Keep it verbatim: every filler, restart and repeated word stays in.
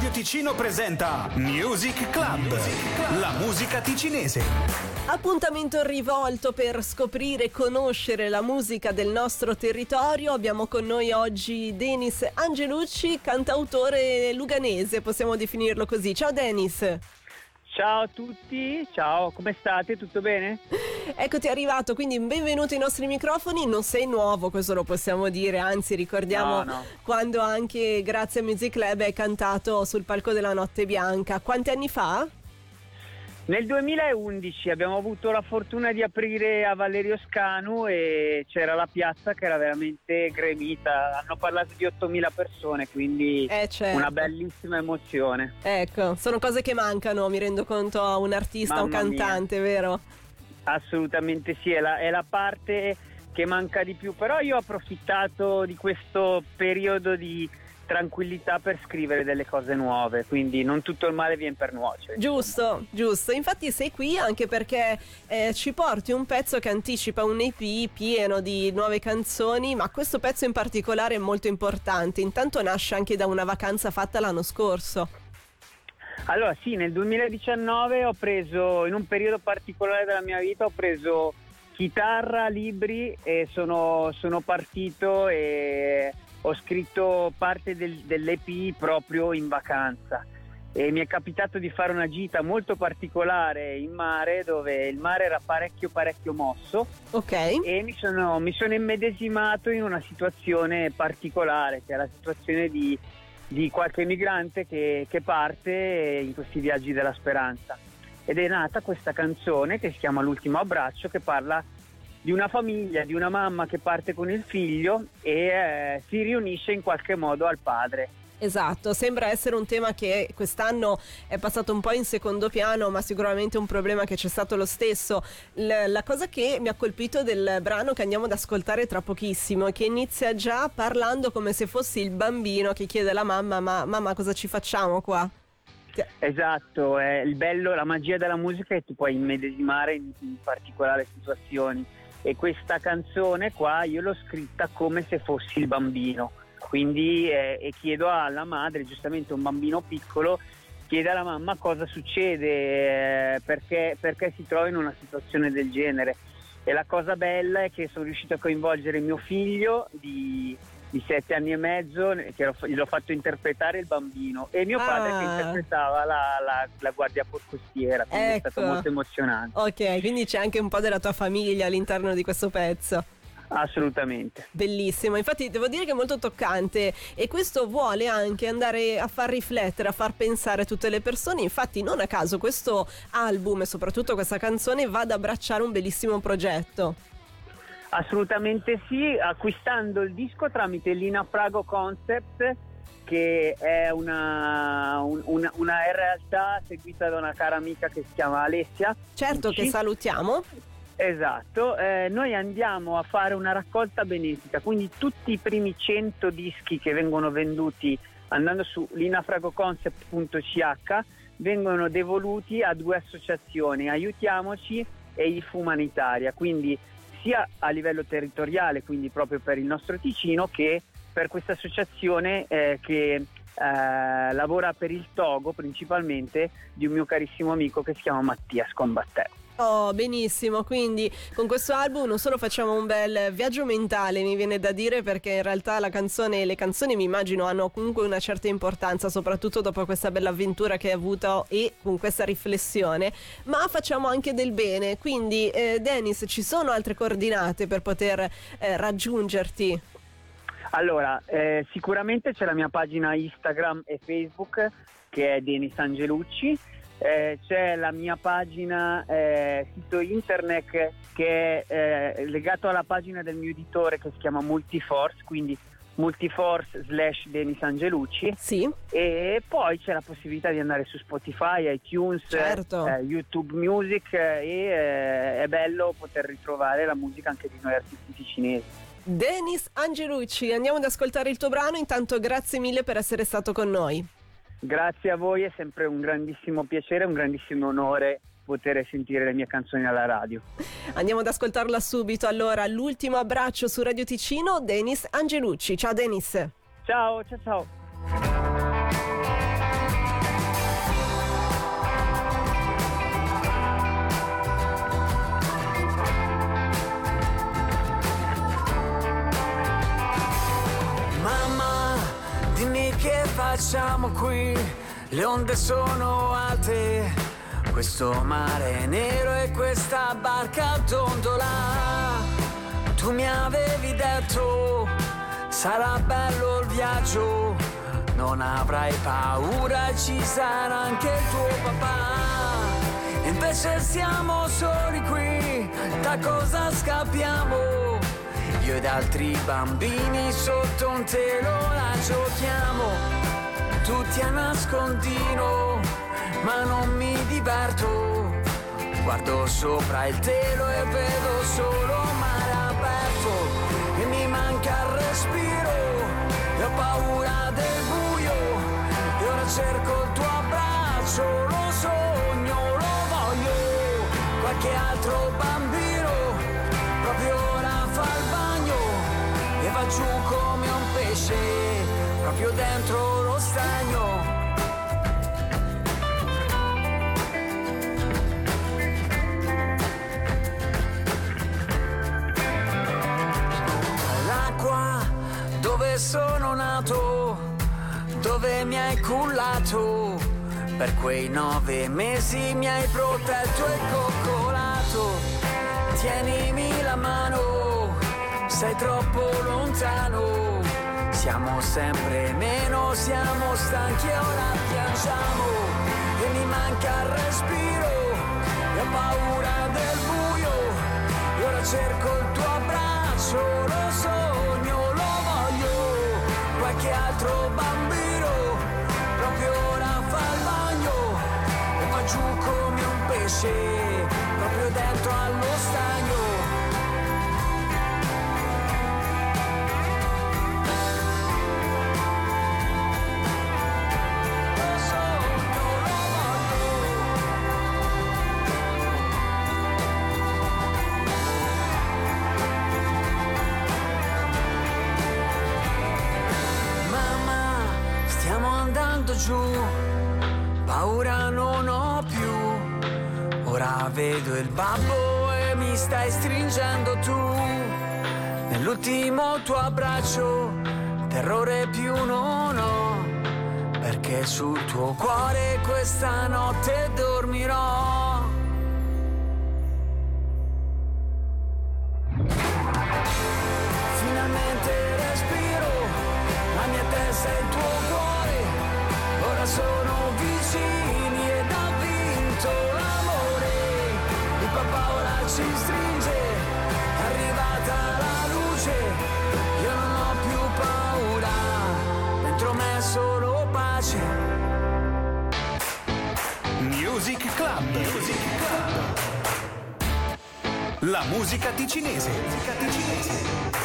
Radio Ticino presenta Music Club, la musica ticinese. Appuntamento rivolto per scoprire e conoscere la musica del nostro territorio. Abbiamo con noi oggi Denis Angelucci, cantautore luganese, possiamo definirlo così. Ciao Denis. Ciao a tutti, ciao, come state? Tutto bene? Eccoti arrivato, quindi benvenuto ai nostri microfoni. Non sei nuovo, questo lo possiamo dire, anzi ricordiamo No, no. quando anche grazie a Music Club hai cantato sul palco della Notte Bianca. Quanti anni fa? Nel duemilaundici abbiamo avuto la fortuna di aprire a Valerio Scanu e c'era la piazza che era veramente gremita, hanno parlato di ottomila persone, quindi Eh, certo. una bellissima emozione. Ecco, sono cose che mancano, mi rendo conto, a un artista, a un Mamma mia. cantante, vero? Assolutamente sì, è la, è la parte che manca di più, però io ho approfittato di questo periodo di tranquillità per scrivere delle cose nuove, quindi non tutto il male viene per nuocere. Giusto, giusto. Infatti sei qui anche perché eh, ci porti un pezzo che anticipa un E P pieno di nuove canzoni, ma questo pezzo in particolare è molto importante. Intanto nasce anche da una vacanza fatta l'anno scorso. Allora sì, nel duemiladiciannove ho preso, in un periodo particolare della mia vita, ho preso chitarra, libri e sono, sono partito e ho scritto parte del, dell'E P proprio in vacanza e mi è capitato di fare una gita molto particolare in mare, dove il mare era parecchio parecchio mosso. Ok. E mi sono, mi sono immedesimato in una situazione particolare, che è la situazione di, di qualche migrante che, che parte in questi viaggi della speranza. Ed è nata questa canzone che si chiama L'ultimo abbraccio, che parla di una famiglia, di una mamma che parte con il figlio e eh, si riunisce in qualche modo al padre. Esatto, sembra essere un tema che quest'anno è passato un po' in secondo piano, ma sicuramente un problema che c'è stato lo stesso. L- la cosa che mi ha colpito del brano che andiamo ad ascoltare tra pochissimo è che inizia già parlando come se fossi il bambino che chiede alla mamma: ma mamma, cosa ci facciamo qua? Esatto, è il bello, la magia della musica è che ti puoi immedesimare in, in particolari situazioni, e questa canzone qua io l'ho scritta come se fossi il bambino, quindi eh, e chiedo alla madre, giustamente un bambino piccolo chiede alla mamma cosa succede, eh, perché, perché si trova in una situazione del genere. E la cosa bella è che sono riuscito a coinvolgere mio figlio di di sette anni e mezzo, che l'ho, l'ho fatto interpretare il bambino, e mio padre Ah. che interpretava la, la, la guardia costiera, quindi Ecco. è stato molto emozionante. Ok, quindi c'è anche un po' della tua famiglia all'interno di questo pezzo. Assolutamente. Bellissimo, infatti devo dire che è molto toccante, e questo vuole anche andare a far riflettere, a far pensare tutte le persone. Infatti non a caso questo album e soprattutto questa canzone va ad abbracciare un bellissimo progetto. Assolutamente sì, acquistando il disco tramite Lina Frago Concept, che è una, un, una, una realtà seguita da una cara amica che si chiama Alessia. Certo, Ucci. che salutiamo. Esatto, eh, noi andiamo a fare una raccolta benefica, quindi tutti i primi cento dischi che vengono venduti andando su linafragoconcept punto c h vengono devoluti a due associazioni, Aiutiamoci e I F Umanitaria, quindi sia a livello territoriale, quindi proprio per il nostro Ticino, che per questa associazione eh, che eh, lavora per il Togo principalmente, di un mio carissimo amico che si chiama Mattia Scombatteo. Oh, benissimo, quindi con questo album non solo facciamo un bel viaggio mentale, mi viene da dire, perché in realtà la canzone, le canzoni mi immagino hanno comunque una certa importanza, soprattutto dopo questa bella avventura che hai avuto e con questa riflessione, ma facciamo anche del bene. Quindi eh, Denis, ci sono altre coordinate per poter eh, raggiungerti? Allora, eh, sicuramente c'è la mia pagina Instagram e Facebook, che è Denis Angelucci. Eh, c'è la mia pagina eh, sito internet che è eh, legato alla pagina del mio editore, che si chiama Multiforce, quindi Multiforce slash Denis Angelucci. Sì. E poi c'è la possibilità di andare su Spotify, iTunes, Certo. eh, YouTube Music, eh, e eh, è bello poter ritrovare la musica anche di noi artisti ticinesi. Denis Angelucci, andiamo ad ascoltare il tuo brano. Intanto grazie mille per essere stato con noi. Grazie a voi, è sempre un grandissimo piacere, un grandissimo onore poter sentire le mie canzoni alla radio. Andiamo ad ascoltarla subito. Allora, L'ultimo abbraccio su Radio Ticino, Denis Angelucci. Ciao Denis. Ciao, ciao ciao. facciamo qui? Le onde sono alte, questo mare è nero e questa barca dondola. Tu mi avevi detto, sarà bello il viaggio, non avrai paura, ci sarà anche il tuo papà. E invece siamo soli qui, da cosa scappiamo? Io ed altri bambini sotto un telo la giochiamo, tutti a nascondino, ma non mi diverto. Guardo sopra il telo e vedo solo mare aperto e mi manca il respiro e ho paura del buio e ora cerco il tuo abbraccio, lo sogno, lo voglio. Qualche altro bambino proprio ora fa il bagno e va giù come un pesce proprio dentro lo stagno. Dove sono nato, dove mi hai cullato, per quei nove mesi mi hai protetto e coccolato. Tienimi la mano, sei troppo lontano, siamo sempre meno, siamo stanchi e ora piangiamo. E mi manca il respiro, e ho paura del buio, e ora cerco il tuo abbraccio, lo sogno, qualche altro bambino proprio ora fa il bagno e va giù come un pesce proprio dentro allo stagno. Lo sogno, lo giù, paura non ho più, ora vedo il babbo e mi stai stringendo tu, nell'ultimo tuo abbraccio, terrore più non ho, perché sul tuo cuore questa notte dormirò. Finalmente respiro, la mia testa è il tuo cuore, ora sono vicini ed ha vinto l'amore. Il papà ora ci stringe, è arrivata la luce, io non ho più paura, dentro me solo pace. Music Club. Music Club. La musica ticinese. Musica ticinese.